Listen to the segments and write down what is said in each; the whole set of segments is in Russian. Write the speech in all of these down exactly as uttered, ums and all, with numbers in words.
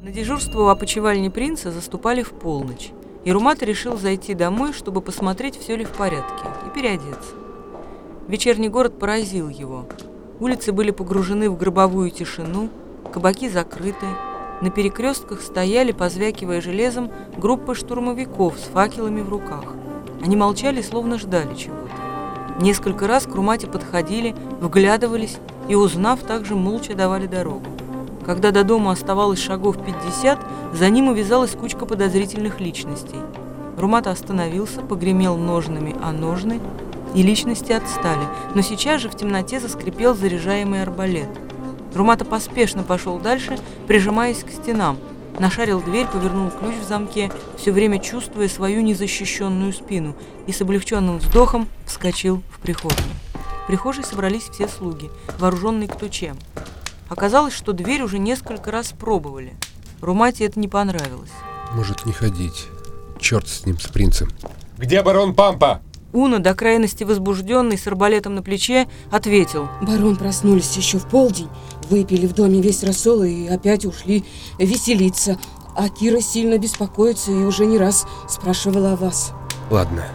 На дежурство у опочивальни принца заступали в полночь, и Румата решил зайти домой, чтобы посмотреть, все ли в порядке, и переодеться. Вечерний город поразил его. Улицы были погружены в гробовую тишину, кабаки закрыты, на перекрестках стояли, позвякивая железом, группы штурмовиков с факелами в руках. Они молчали, словно ждали чего-то. Несколько раз к Румате подходили, вглядывались и, узнав, также молча давали дорогу. Когда до дома оставалось шагов пятьдесят, за ним увязалась кучка подозрительных личностей. Румата остановился, погремел ножнами о ножны, и личности отстали, но сейчас же в темноте заскрипел заряжаемый арбалет. Румата поспешно пошел дальше, прижимаясь к стенам, нашарил дверь, повернул ключ в замке, все время чувствуя свою незащищенную спину, и с облегченным вздохом вскочил в прихожую. В прихожей собрались все слуги, вооруженные кто чем. Оказалось, что дверь уже несколько раз пробовали. Румате это не понравилось. Может, не ходить. Черт с ним, с принцем. Где барон Пампа? Уна, до крайности возбужденный, с арбалетом на плече, ответил. Барон проснулись еще в полдень, выпили в доме весь рассол и опять ушли веселиться. А Кира сильно беспокоится и уже не раз спрашивала о вас. Ладно.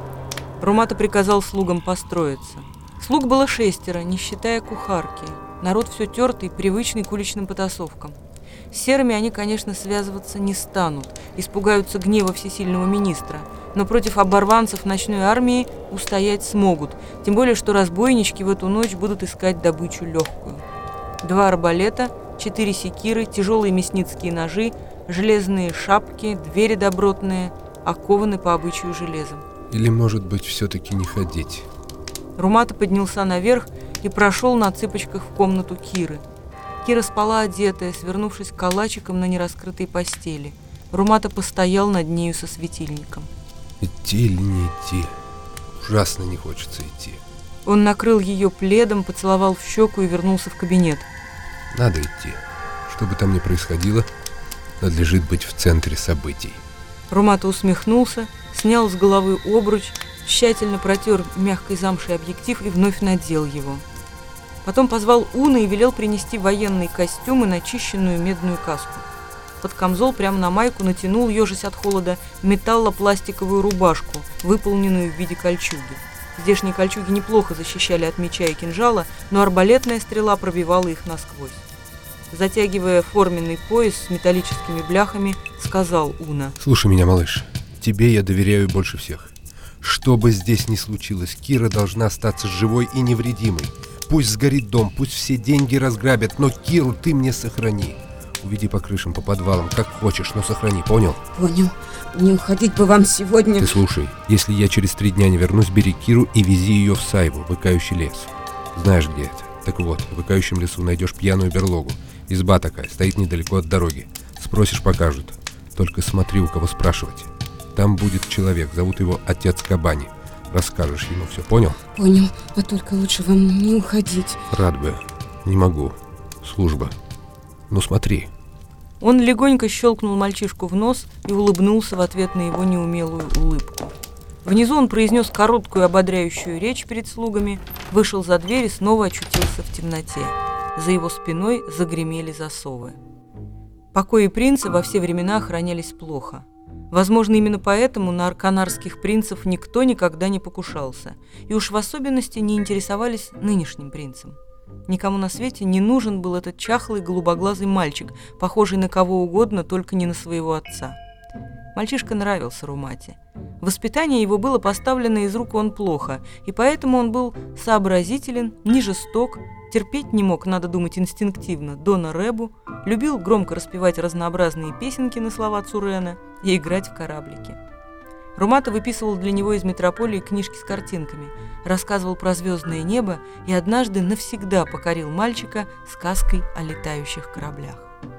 Румата приказал слугам построиться. Слуг было шестеро, не считая кухарки. Народ все тертый, привычный к уличным потасовкам. С серыми они, конечно, связываться не станут, испугаются гнева всесильного министра, но против оборванцев ночной армии устоять смогут, тем более, что разбойнички в эту ночь будут искать добычу легкую. Два арбалета, четыре секиры, тяжелые мясницкие ножи, железные шапки, двери добротные, окованы по обычаю железом. Или, может быть, все-таки не ходить? Румата поднялся наверх и прошел на цыпочках в комнату Киры. Кира спала одетая, свернувшись калачиком на нераскрытой постели. Румата постоял над нею со светильником. Идти или не идти? Ужасно не хочется идти. Он накрыл ее пледом, поцеловал в щеку и вернулся в кабинет. Надо идти. Что бы там ни происходило, надлежит быть в центре событий. Румата усмехнулся, снял с головы обруч, тщательно протер мягкой замшей объектив и вновь надел его. Потом позвал Уна и велел принести военный костюм и начищенную медную каску. Под камзол прямо на майку натянул, ежась от холода, металлопластиковую рубашку, выполненную в виде кольчуги. Здешние кольчуги неплохо защищали от меча и кинжала, но арбалетная стрела пробивала их насквозь. Затягивая форменный пояс с металлическими бляхами, сказал Уна. Слушай меня, малыш, тебе я доверяю больше всех. Что бы здесь ни случилось, Кира должна остаться живой и невредимой. Пусть сгорит дом, пусть все деньги разграбят, но Киру ты мне сохрани. Уведи по крышам, по подвалам, как хочешь, но сохрани, понял? Понял. Не уходить бы вам сегодня. Ты слушай, если я через три дня не вернусь, бери Киру и вези ее в Сайву, в Выкающий лес. Знаешь, где это? Так вот, в Выкающем лесу найдешь пьяную берлогу. Изба такая, стоит недалеко от дороги. Спросишь, покажут. Только смотри, у кого спрашивать. Там будет человек, зовут его Отец Кабани. Расскажешь ему все, понял? Понял, а только лучше вам не уходить. Рад бы. Не могу. Служба. Ну смотри. Он легонько щелкнул мальчишку в нос и улыбнулся в ответ на его неумелую улыбку. Внизу он произнес короткую ободряющую речь перед слугами, вышел за дверь и снова очутился в темноте. За его спиной загремели засовы. Покои принца во все времена охранялись плохо. Возможно, именно поэтому на арканарских принцев никто никогда не покушался, и уж в особенности не интересовались нынешним принцем. Никому на свете не нужен был этот чахлый голубоглазый мальчик, похожий на кого угодно, только не на своего отца. Мальчишка нравился Румате. Воспитание его было поставлено из рук вон плохо, и поэтому он был сообразителен, не жесток, терпеть не мог, надо думать инстинктивно, Дона Ребу, любил громко распевать разнообразные песенки на слова Цурена и играть в кораблики. Румата выписывал для него из метрополии книжки с картинками, рассказывал про звездное небо и однажды навсегда покорил мальчика сказкой о летающих кораблях.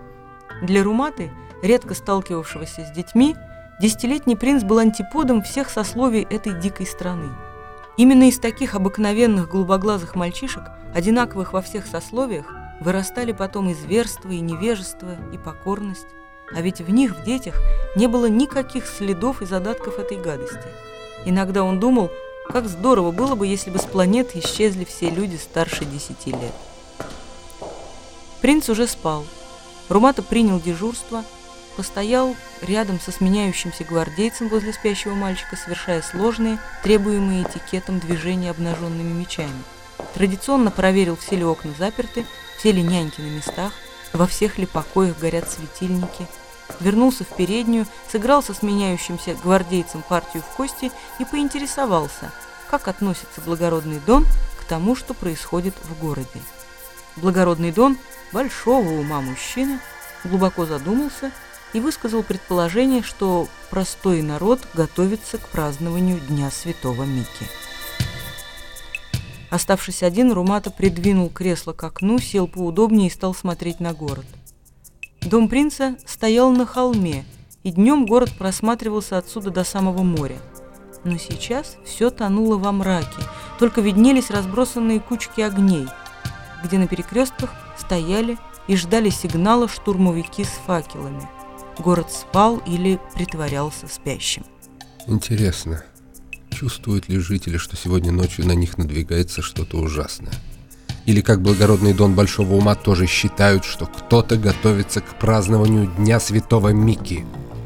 Для Руматы, редко сталкивавшегося с детьми, десятилетний принц был антиподом всех сословий этой дикой страны. Именно из таких обыкновенных голубоглазых мальчишек, одинаковых во всех сословиях, вырастали потом и зверство, и невежество, и покорность. А ведь в них, в детях, не было никаких следов и задатков этой гадости. Иногда он думал, как здорово было бы, если бы с планеты исчезли все люди старше десяти лет. Принц уже спал. Румата принял дежурство, постоял рядом со сменяющимся гвардейцем возле спящего мальчика, совершая сложные, требуемые этикетом движения обнаженными мечами. Традиционно проверил, все ли окна заперты, все ли няньки на местах, во всех ли покоях горят светильники. Вернулся в переднюю, сыграл со сменяющимся гвардейцем партию в кости и поинтересовался, как относится благородный Дон к тому, что происходит в городе. Благородный Дон, большого ума мужчина, глубоко задумался и высказал предположение, что простой народ готовится к празднованию Дня Святого Мики. Оставшись один, Румата придвинул кресло к окну, сел поудобнее и стал смотреть на город. Дом принца стоял на холме, и днем город просматривался отсюда до самого моря. Но сейчас все тонуло во мраке, только виднелись разбросанные кучки огней, где на перекрестках стояли и ждали сигнала штурмовики с факелами. Город спал или притворялся спящим. Интересно, чувствуют ли жители, что сегодня ночью на них надвигается что-то ужасное? Или, как благородный Дон большого ума, тоже считают, что кто-то готовится к празднованию Дня Святого Мики?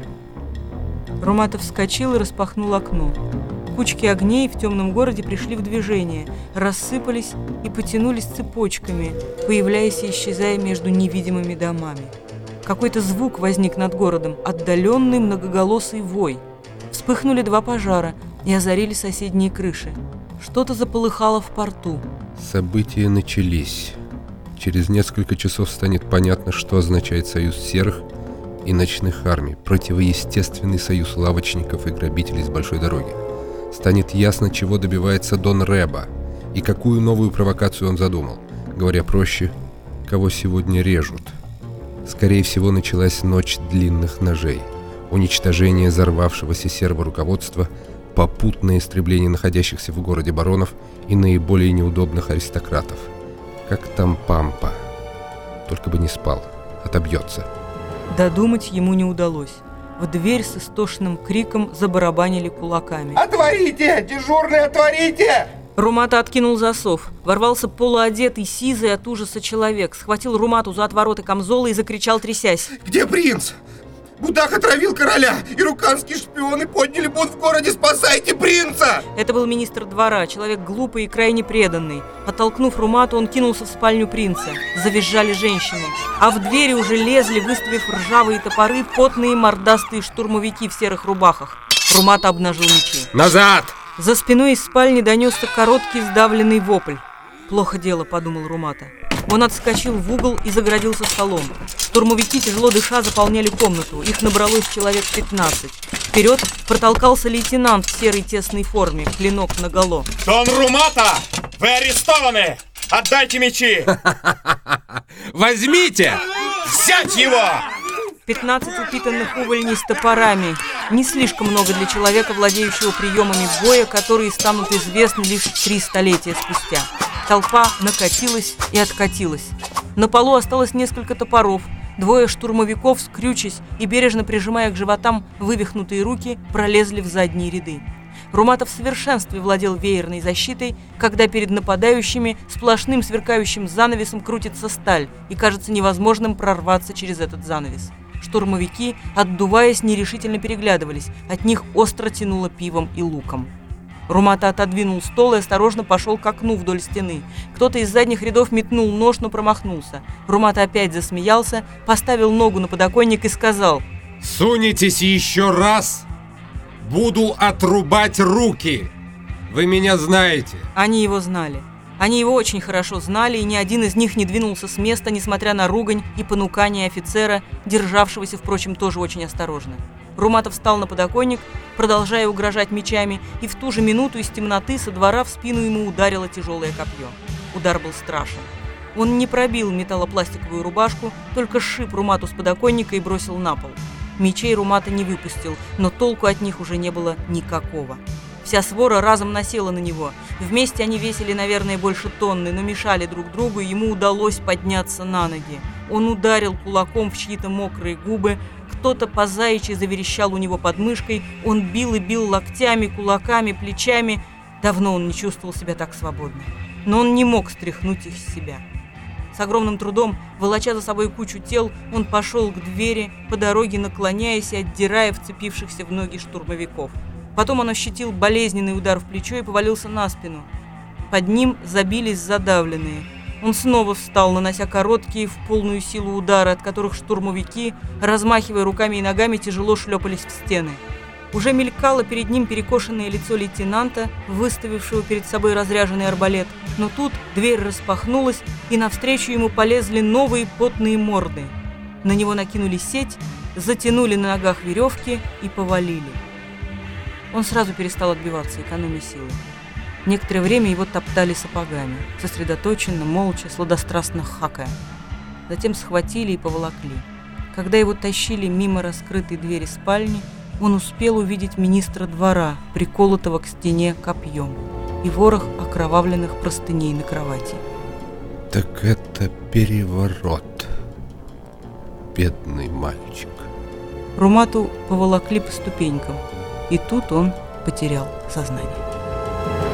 Румата вскочил и распахнул окно. Кучки огней в темном городе пришли в движение, рассыпались и потянулись цепочками, появляясь и исчезая между невидимыми домами. Какой-то звук возник над городом, отдаленный многоголосый вой. Вспыхнули два пожара и озарили соседние крыши. Что-то заполыхало в порту. События начались. Через несколько часов станет понятно, что означает союз серых и ночных армий, противоестественный союз лавочников и грабителей с большой дороги. Станет ясно, чего добивается Дон Реба и какую новую провокацию он задумал. Говоря проще, кого сегодня режут. Скорее всего, началась ночь длинных ножей, уничтожение взорвавшегося серого руководства, попутное истребление находящихся в городе баронов и наиболее неудобных аристократов. Как там Пампа? Только бы не спал, отобьется. Додумать ему не удалось. В дверь с истошным криком забарабанили кулаками. «Отворите! Дежурный, отворите!» Румата откинул засов. Ворвался полуодетый, сизый от ужаса человек. Схватил Румату за отвороты камзола и закричал, трясясь. «Где принц? Будах отравил короля, и руканские шпионы подняли бунт в городе. Спасайте принца!» Это был министр двора, человек глупый и крайне преданный. Оттолкнув Румату, он кинулся в спальню принца. Завизжали женщины. А в двери уже лезли, выставив ржавые топоры, потные мордастые штурмовики в серых рубахах. Румата обнажил мечи. Назад! За спиной из спальни донесся короткий сдавленный вопль. «Плохо дело», — подумал Румата. Он отскочил в угол и загородился столом. Штурмовики, тяжело дыша, заполняли комнату. Их набралось человек пятнадцать. Вперед протолкался лейтенант в серой тесной форме, клинок наголо. «Дон Румата! Вы арестованы! Отдайте мечи!» Возьмите! «Взять его!» пятнадцать упитанных увольней с топорами. Не слишком много для человека, владеющего приемами боя, которые станут известны лишь три столетия спустя. Толпа накатилась и откатилась. На полу осталось несколько топоров. Двое штурмовиков, скрючась и бережно прижимая к животам вывихнутые руки, пролезли в задние ряды. Румата в совершенстве владел веерной защитой, когда перед нападающими сплошным сверкающим занавесом крутится сталь, и кажется невозможным прорваться через этот занавес. Штурмовики, отдуваясь, нерешительно переглядывались, от них остро тянуло пивом и луком. Румата отодвинул стол и осторожно пошел к окну вдоль стены. Кто-то из задних рядов метнул нож, но промахнулся. Румата опять засмеялся, поставил ногу на подоконник и сказал: Сунетесь еще раз, буду отрубать руки. Вы меня знаете. Они его знали. Они его очень хорошо знали, и ни один из них не двинулся с места, несмотря на ругань и понукание офицера, державшегося, впрочем, тоже очень осторожно. Румата встал на подоконник, продолжая угрожать мечами, и в ту же минуту из темноты со двора в спину ему ударило тяжелое копье. Удар был страшен. Он не пробил металлопластиковую рубашку, только сшиб Румату с подоконника и бросил на пол. Мечей Румата не выпустил, но толку от них уже не было никакого. Вся свора разом насела на него. Вместе они весили, наверное, больше тонны, но мешали друг другу, и ему удалось подняться на ноги. Он ударил кулаком в чьи-то мокрые губы, кто-то по заячьи заверещал у него под мышкой, он бил и бил локтями, кулаками, плечами. Давно он не чувствовал себя так свободно. Но он не мог стряхнуть их с себя. С огромным трудом, волоча за собой кучу тел, он пошел к двери, по дороге наклоняясь и отдирая вцепившихся в ноги штурмовиков. Потом он ощутил болезненный удар в плечо и повалился на спину. Под ним забились задавленные. Он снова встал, нанося короткие в полную силу удары, от которых штурмовики, размахивая руками и ногами, тяжело шлепались в стены. Уже мелькало перед ним перекошенное лицо лейтенанта, выставившего перед собой разряженный арбалет. Но тут дверь распахнулась, и навстречу ему полезли новые потные морды. На него накинули сеть, затянули на ногах веревки и повалили. Он сразу перестал отбиваться, экономя силы. Некоторое время его топтали сапогами, сосредоточенно, молча, сладострастно хакая. Затем схватили и поволокли. Когда его тащили мимо раскрытой двери спальни, он успел увидеть министра двора, приколотого к стене копьем, и ворох окровавленных простыней на кровати. Так это переворот. Бедный мальчик. Румату поволокли по ступенькам, и тут он потерял сознание.